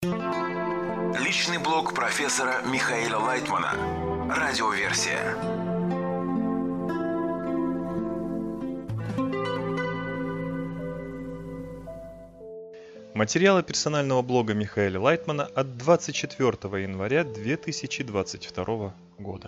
Личный блог профессора Михаила Лайтмана. Радиоверсия. Материалы персонального блога Михаила Лайтмана от 24 января 2022 года.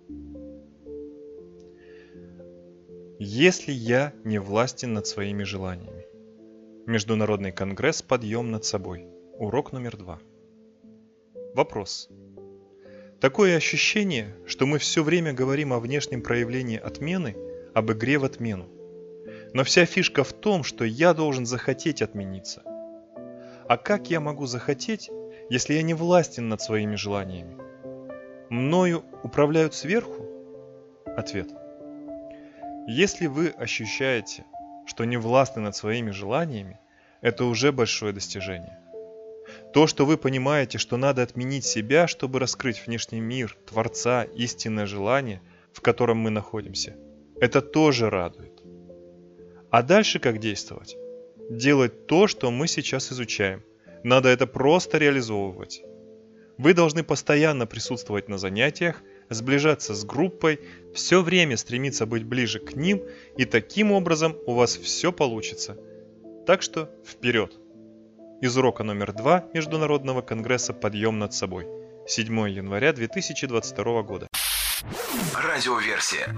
Если я не властен над своими желаниями. Международный конгресс «Подъем над собой». Урок номер 2. Вопрос. Такое ощущение, что мы все время говорим о внешнем проявлении отмены, об игре в отмену. Но вся фишка в том, что я должен захотеть отмениться. А как я могу захотеть, если я не властен над своими желаниями? Мною управляют сверху? Ответ. Если вы ощущаете, что не властны над своими желаниями, это уже большое достижение. То, что вы понимаете, что надо отменить себя, чтобы раскрыть внешний мир, Творца, истинное желание, в котором мы находимся, это тоже радует. А дальше как действовать? Делать то, что мы сейчас изучаем. Надо это просто реализовывать. Вы должны постоянно присутствовать на занятиях, сближаться с группой, все время стремиться быть ближе к ним, и таким образом у вас все получится. Так что вперед! Из урока номер 2 Международного конгресса «Подъем над собой». 7 января 2022 года. Радиоверсия.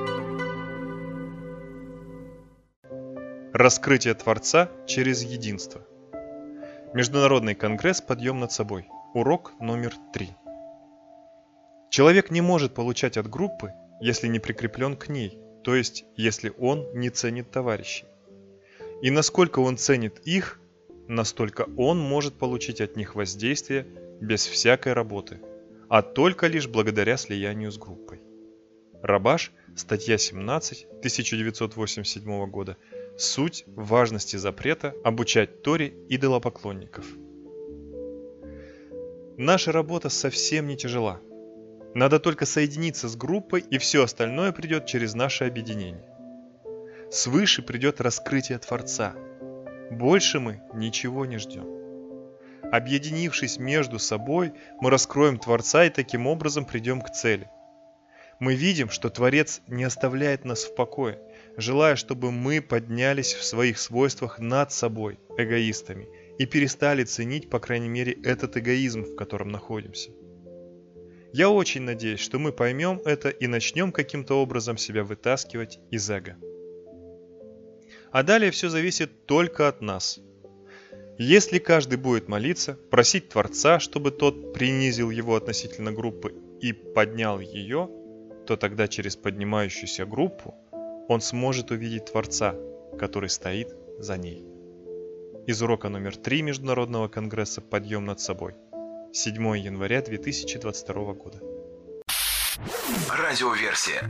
Раскрытие Творца через единство. Международный конгресс «Подъем над собой». Урок номер 3. Человек не может получать от группы, если не прикреплен к ней, то есть если он не ценит товарищей. И насколько он ценит их, настолько он может получить от них воздействие без всякой работы, а только лишь благодаря слиянию с группой. Рабаш, статья 17, 1987 года. Суть важности запрета обучать Торе идолопоклонников. Наша работа совсем не тяжела. Надо только соединиться с группой, и все остальное придет через наше объединение. Свыше придет раскрытие Творца. Больше мы ничего не ждем. Объединившись между собой, мы раскроем Творца и таким образом придем к цели. Мы видим, что Творец не оставляет нас в покое, желая, чтобы мы поднялись в своих свойствах над собой, эгоистами, и перестали ценить, по крайней мере, этот эгоизм, в котором находимся. Я очень надеюсь, что мы поймем это и начнем каким-то образом себя вытаскивать из эго. А далее все зависит только от нас. Если каждый будет молиться, просить Творца, чтобы тот принизил его относительно группы и поднял ее, то тогда через поднимающуюся группу он сможет увидеть Творца, который стоит за ней. Из урока номер 3 Международного конгресса «Подъем над собой». 7 января 2022 года. Радиоверсия.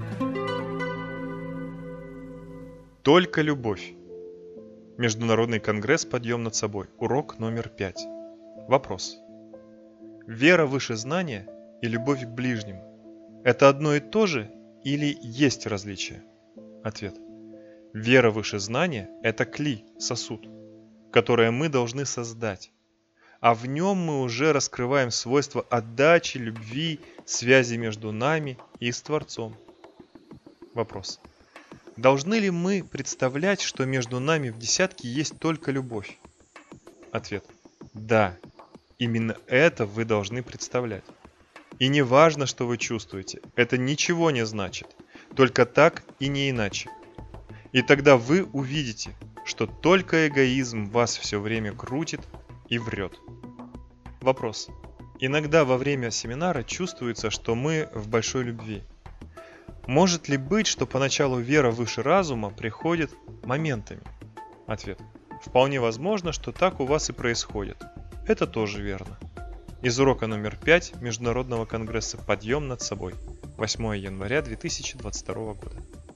Только любовь. Международный конгресс «Подъем над собой». Урок номер 5. Вопрос. Вера выше знания и любовь к ближнему – это одно и то же или есть различия? Ответ. Вера выше знания – это кли, сосуд, которое мы должны создать. А в нем мы уже раскрываем свойства отдачи, любви, связи между нами и с Творцом. Вопрос. Должны ли мы представлять, что между нами в десятке есть только любовь? Ответ. Да, именно это вы должны представлять. И не важно, что вы чувствуете, это ничего не значит, только так и не иначе. И тогда вы увидите, что только эгоизм вас все время крутит и врет. Вопрос. Иногда во время семинара чувствуется, что мы в большой любви. Может ли быть, что поначалу вера выше разума приходит моментами? Ответ. Вполне возможно, что так у вас и происходит. Это тоже верно. Из урока номер 5 Международного конгресса «Подъем над собой». 8 января 2022 года.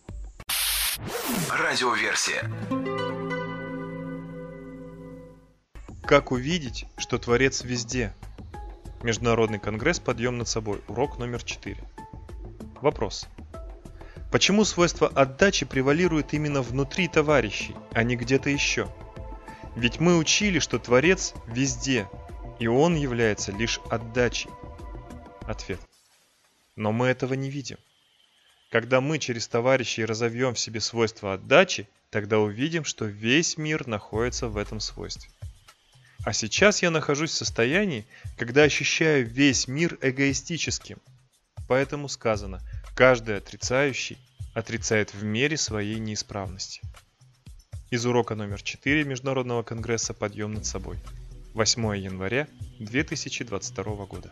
Радиоверсия. Как увидеть, что Творец везде? Международный конгресс «Подъем над собой». Урок номер 4. Вопрос. Почему свойство отдачи превалирует именно внутри товарищей, а не где-то еще? Ведь мы учили, что Творец везде, и он является лишь отдачей. Ответ. Но мы этого не видим. Когда мы через товарищей разовьем в себе свойство отдачи, тогда увидим, что весь мир находится в этом свойстве. А сейчас я нахожусь в состоянии, когда ощущаю весь мир эгоистическим. Поэтому сказано, каждый отрицающий отрицает в мере своей неисправности. Из урока номер 4 Международного конгресса «Подъем над собой». 8 января 2022 года.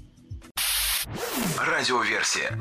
Радиоверсия.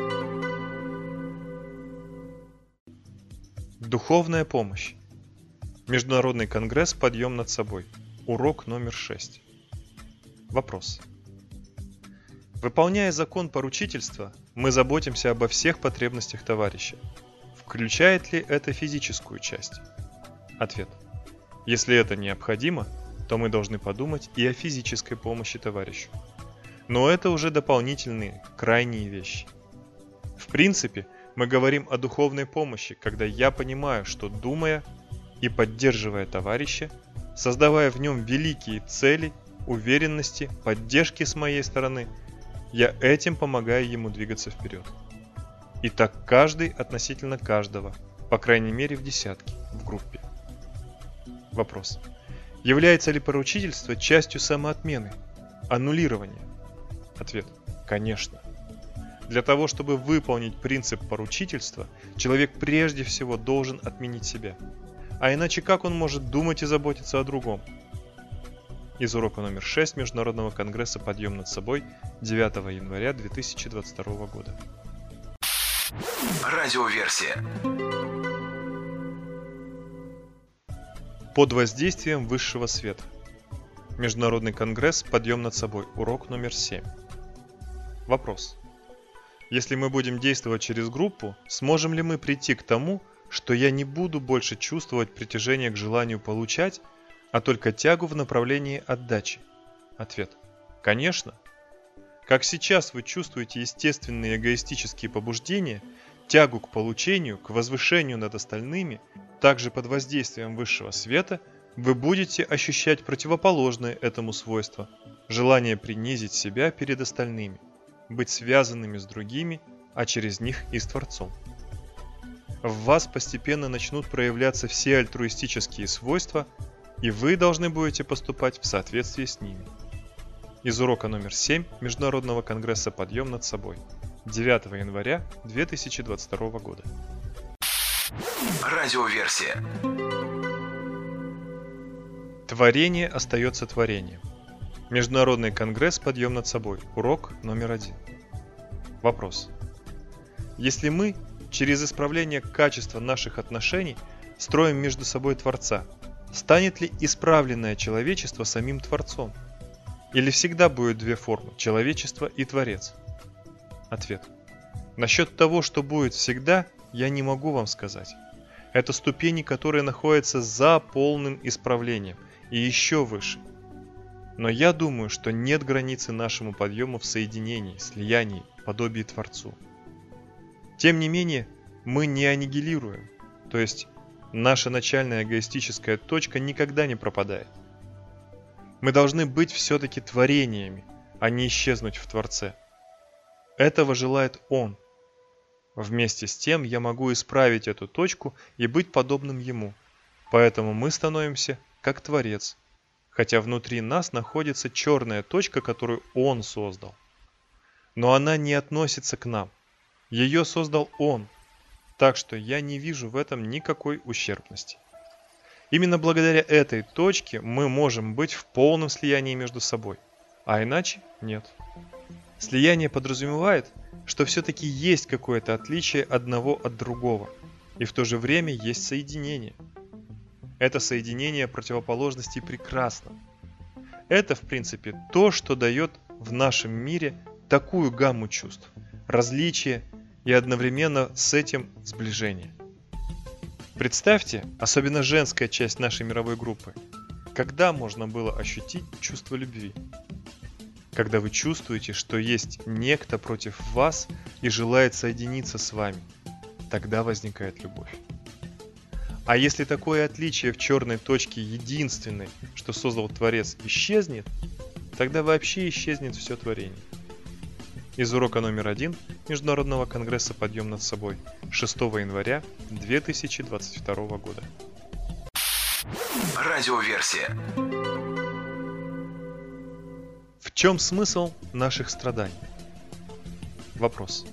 Духовная помощь. Международный конгресс «Подъем над собой». Урок номер 6. Вопрос. Выполняя закон поручительства, мы заботимся обо всех потребностях товарища. Включает ли это физическую часть? Ответ. Если это необходимо, то мы должны подумать и о физической помощи товарищу. Но это уже дополнительные, крайние вещи. В принципе, мы говорим о духовной помощи, когда я понимаю, что думая и поддерживая товарища, создавая в нем великие цели, уверенности, поддержки с моей стороны, я этим помогаю ему двигаться вперед. И так каждый относительно каждого, по крайней мере в десятке, в группе. Вопрос. Является ли поручительство частью самоотмены, аннулирования? Ответ. Конечно. Для того, чтобы выполнить принцип поручительства, человек прежде всего должен отменить себя. А иначе как он может думать и заботиться о другом? Из урока номер 6 Международного конгресса «Подъем над собой» 9 января 2022 года. Радиоверсия. Под воздействием высшего света. Международный конгресс «Подъем над собой». Урок номер 7. Вопрос. Если мы будем действовать через группу, сможем ли мы прийти к тому, что я не буду больше чувствовать притяжение к желанию получать, а только тягу в направлении отдачи? Ответ. Конечно. Как сейчас вы чувствуете естественные эгоистические побуждения, тягу к получению, к возвышению над остальными, также под воздействием высшего света вы будете ощущать противоположное этому свойство – желание принизить себя перед остальными, быть связанными с другими, а через них и с Творцом. В вас постепенно начнут проявляться все альтруистические свойства, и вы должны будете поступать в соответствии с ними. Из урока номер 7 Международного конгресса «Подъем над собой» 9 января 2022 года. Радиоверсия. Творение остается творением. Международный конгресс «Подъем над собой». Урок номер 1. Вопрос. Если мы через исправление качества наших отношений строим между собой Творца, станет ли исправленное человечество самим Творцом? Или всегда будет две формы – человечество и Творец? Ответ. Насчет того, что будет всегда, я не могу вам сказать. Это ступени, которые находятся за полным исправлением и еще выше. Но я думаю, что нет границы нашему подъему в соединении, слиянии, подобии Творцу. Тем не менее, мы не аннигилируем, то есть наша начальная эгоистическая точка никогда не пропадает. Мы должны быть все-таки творениями, а не исчезнуть в Творце. Этого желает Он. Вместе с тем я могу исправить эту точку и быть подобным Ему. Поэтому мы становимся как Творец, хотя внутри нас находится черная точка, которую Он создал. Но она не относится к нам. Ее создал Он, так что я не вижу в этом никакой ущербности. Именно благодаря этой точке мы можем быть в полном слиянии между собой, а иначе нет. Слияние подразумевает, что все-таки есть какое-то отличие одного от другого, и в то же время есть соединение. Это соединение противоположностей прекрасно. Это, в принципе, то, что дает в нашем мире такую гамму чувств, различия и одновременно с этим сближение. Представьте, особенно женская часть нашей мировой группы, когда можно было ощутить чувство любви? Когда вы чувствуете, что есть некто против вас и желает соединиться с вами, тогда возникает любовь. А если такое отличие в черной точке единственное, что создал Творец, исчезнет, тогда вообще исчезнет все творение. Из урока номер 1 Международного конгресса «Подъем над собой» 6 января 2022 года. Радиоверсия. В чем смысл наших страданий? Вопрос.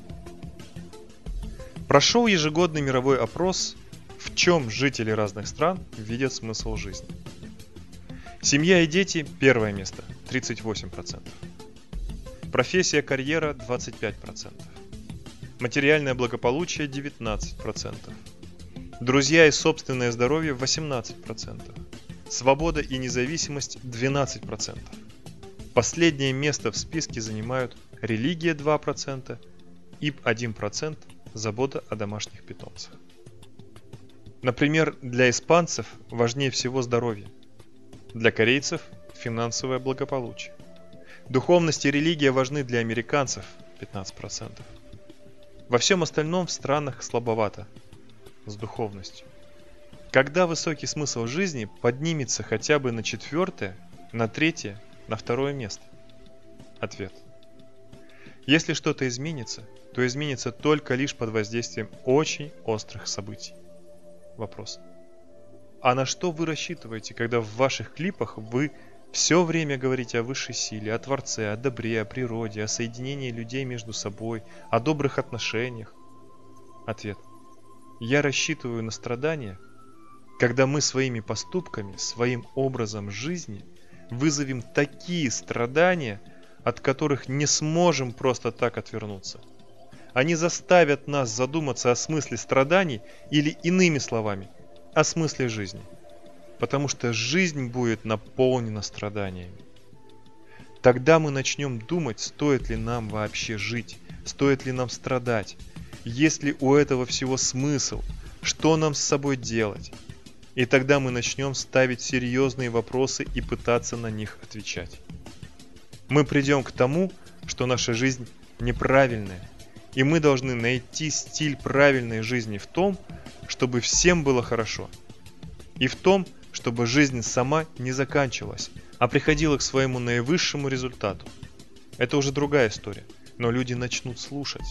Прошел ежегодный мировой опрос, в чем жители разных стран видят смысл жизни. Семья и дети – первое место, 38%. Профессия, карьера – 25%. Материальное благополучие – 19%. Друзья и собственное здоровье – 18%. Свобода и независимость – 12%. Последнее место в списке занимают религия 2% и 1% забота о домашних питомцах. Например, для испанцев важнее всего здоровье, для корейцев – финансовое благополучие. Духовность и религия важны для американцев – 15%. Во всем остальном в странах слабовато с духовностью. Когда высокий смысл жизни поднимется хотя бы на 4-е, на 3-е, на 2-е место? Ответ. Если что-то изменится, то изменится только лишь под воздействием очень острых событий. Вопрос. А на что вы рассчитываете, когда в ваших клипах вы все время говорите о высшей силе, о Творце, о добре, о природе, о соединении людей между собой, о добрых отношениях? Ответ. Я рассчитываю на страдания, когда мы своими поступками, своим образом жизни вызовем такие страдания, от которых не сможем просто так отвернуться. Они заставят нас задуматься о смысле страданий или, иными словами, о смысле жизни. Потому что жизнь будет наполнена страданиями. Тогда мы начнем думать, стоит ли нам вообще жить, стоит ли нам страдать, есть ли у этого всего смысл, что нам с собой делать. И тогда мы начнем ставить серьезные вопросы и пытаться на них отвечать. Мы придем к тому, что наша жизнь неправильная, и мы должны найти стиль правильной жизни в том, чтобы всем было хорошо, и в том, чтобы жизнь сама не заканчивалась, а приходила к своему наивысшему результату. Это уже другая история, но люди начнут слушать.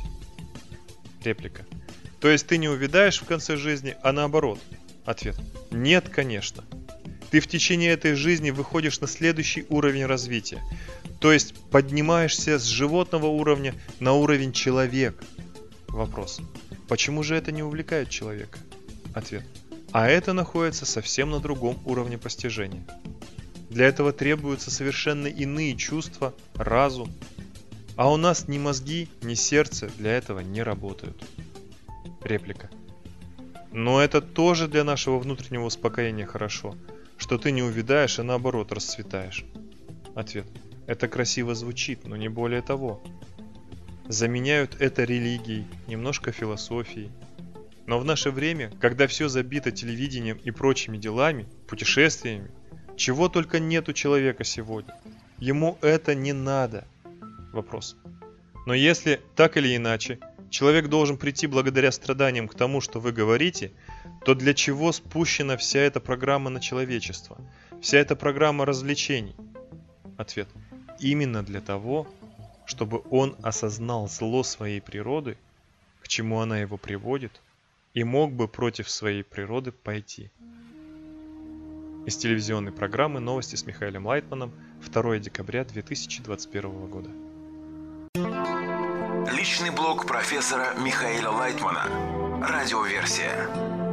Реплика. То есть ты не увядаешь в конце жизни, а наоборот? Ответ. Нет, конечно. Ты в течение этой жизни выходишь на следующий уровень развития, то есть поднимаешься с животного уровня на уровень человека. Вопрос. Почему же это не увлекает человека? Ответ. А это находится совсем на другом уровне постижения. Для этого требуются совершенно иные чувства, разум. А у нас ни мозги, ни сердце для этого не работают. Реплика. Но это тоже для нашего внутреннего успокоения хорошо, что ты не увядаешь, а наоборот расцветаешь. Ответ. Это красиво звучит, но не более того. Заменяют это религией, немножко философией. Но в наше время, когда все забито телевидением и прочими делами, путешествиями, чего только нет у человека сегодня, ему это не надо. Вопрос. Но если так или иначе человек должен прийти благодаря страданиям к тому, что вы говорите, то для чего спущена вся эта программа на человечество? Вся эта программа развлечений? Ответ. Именно для того, чтобы он осознал зло своей природы, к чему она его приводит, и мог бы против своей природы пойти. Из телевизионной программы «Новости с Михаилом Лайтманом», 2 декабря 2021 года. Личный блог профессора Михаила Лайтмана. Радиоверсия.